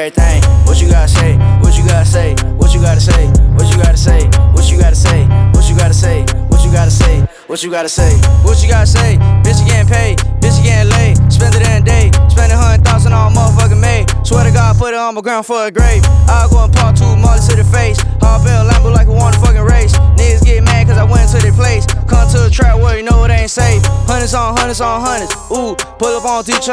everything. What you gotta say? What you gotta say? What you gotta say? What you gotta say? What you gotta say? What you gotta say? What you gotta say? What you gotta say? What you gotta say? Bitch, you getting paid. Bitch, you getting laid. Spend it in a day. Spend 100,000 on motherfucking May. Swear to God, put it on my ground for a grave. I'll go and park 2 Marley to the face. Hard bell Lambo like a wanna fucking race. Niggas get mad cause I went to their place. Come to the trap where you know it ain't safe. Hundreds on hundreds on hundreds. Ooh, pull up on teacher.